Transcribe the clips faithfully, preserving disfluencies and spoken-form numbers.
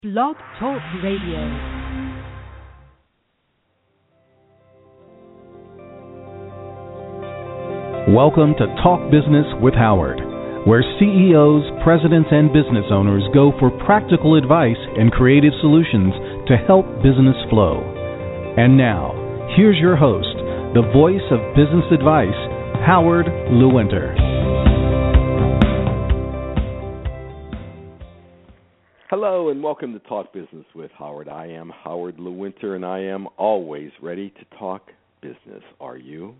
Blog Talk Radio. Welcome to Talk Business with Howard, where C E Os, presidents, and business owners go for practical advice and creative solutions to help business flow. And now, here's your host, the voice of business advice, Howard Lewinter. Hello and welcome to Talk Business with Howard. I am Howard Lewinter and I am always ready to talk business. Are you?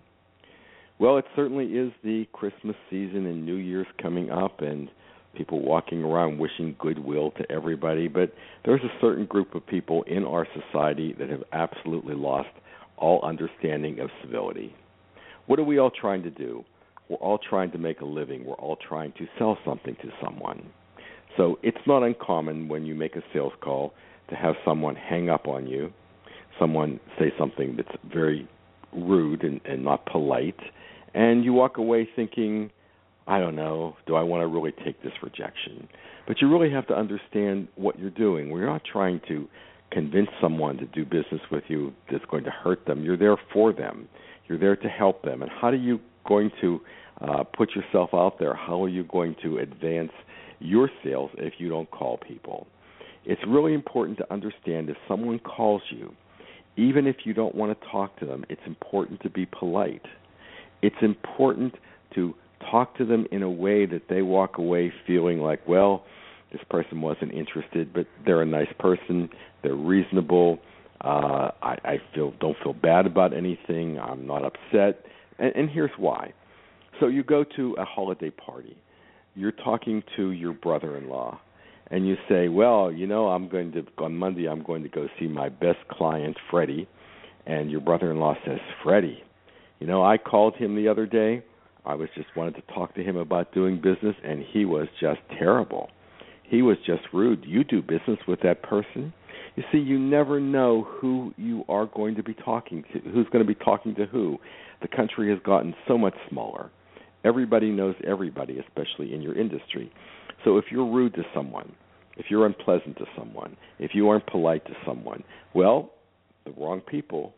Well, it certainly is the Christmas season and New Year's coming up and people walking around wishing goodwill to everybody, but there's a certain group of people in our society that have absolutely lost all understanding of civility. What are we all trying to do? We're all trying to make a living. We're all trying to sell something to someone. So it's not uncommon when you make a sales call to have someone hang up on you, someone say something that's very rude and, and not polite, and you walk away thinking, I don't know, do I want to really take this rejection? But you really have to understand what you're doing. We're not trying to convince someone to do business with you that's going to hurt them. You're there for them. You're there to help them. And how are you going to uh, put yourself out there? How are you going to advance your sales if you don't call people? It's really important to understand if someone calls you, even if you don't want to talk to them, it's important to be polite. It's important to talk to them in a way that they walk away feeling like, well, this person wasn't interested, but they're a nice person, they're reasonable, uh, I, I feel don't feel bad about anything, I'm not upset, and, and here's why. So you go to a holiday party. You're talking to your brother-in-law, and you say, well, you know, I'm going to, on Monday, I'm going to go see my best client, Freddie, and your brother-in-law says, Freddie, you know, I called him the other day. I was just wanted to talk to him about doing business, and he was just terrible. He was just rude. You do business with that person? You see, you never know who you are going to be talking to, who's going to be talking to who. The country has gotten so much smaller. Everybody knows everybody, especially in your industry. So if you're rude to someone, if you're unpleasant to someone, if you aren't polite to someone, well, the wrong people,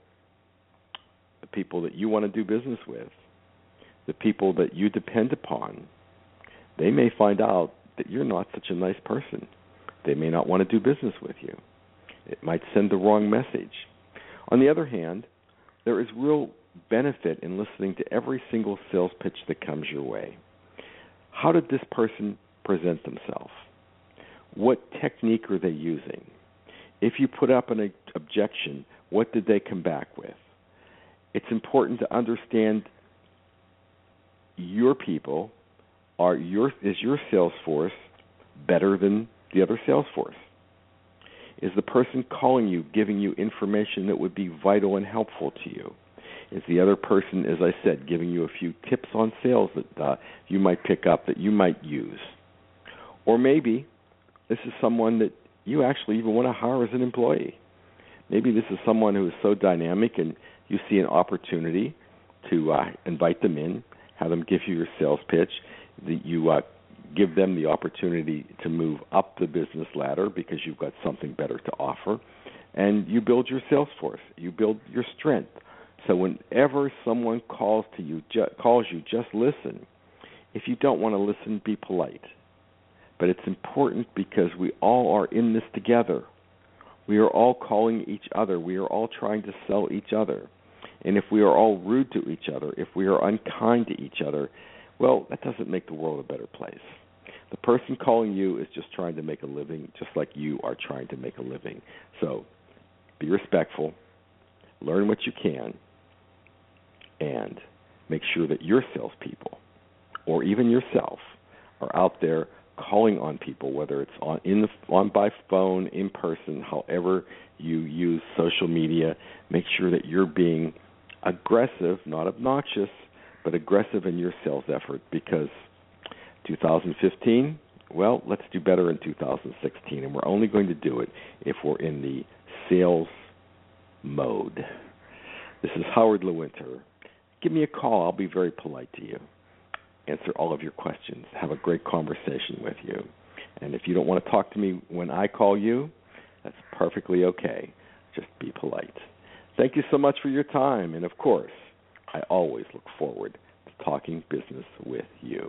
the people that you want to do business with, the people that you depend upon, they may find out that you're not such a nice person. They may not want to do business with you. It might send the wrong message. On the other hand, there is real benefit in listening to every single sales pitch that comes your way. How did this person present themselves? What technique are they using? If you put up an objection, what did they come back with? It's important to understand your people. Are your is your sales force better than the other sales force? Is the person calling you giving you information that would be vital and helpful to you? Is the other person, as I said, giving you a few tips on sales that uh, you might pick up that you might use? Or maybe this is someone that you actually even want to hire as an employee. Maybe this is someone who is so dynamic and you see an opportunity to uh, invite them in, have them give you your sales pitch, that you uh, give them the opportunity to move up the business ladder because you've got something better to offer, and you build your sales force. You build your strength. So whenever someone calls to you, ju- calls you, just listen. If you don't want to listen, be polite. But it's important because we all are in this together. We are all calling each other. We are all trying to sell each other. And if we are all rude to each other, if we are unkind to each other, well, that doesn't make the world a better place. The person calling you is just trying to make a living, just like you are trying to make a living. So be respectful, learn what you can, and make sure that your salespeople, or even yourself, are out there calling on people, whether it's on in the on by phone, in person, however you use social media. Make sure that you're being aggressive, not obnoxious, but aggressive in your sales effort, because two thousand fifteen, well, let's do better in two thousand sixteen, and we're only going to do it if we're in the sales mode. This is Howard Lewinter. Give me a call. I'll be very polite to you. Answer all of your questions. Have a great conversation with you. And if you don't want to talk to me when I call you, perfectly okay. Just be polite. Thank you so much for your time, and of course, I always look forward to talking business with you.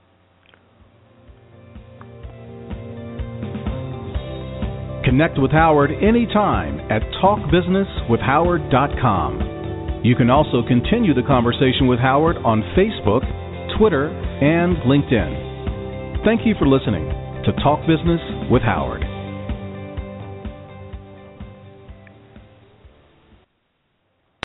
Connect with Howard anytime at talk business with howard dot com. You can also continue the conversation with Howard on Facebook, Twitter, and LinkedIn. Thank you for listening to Talk Business with Howard.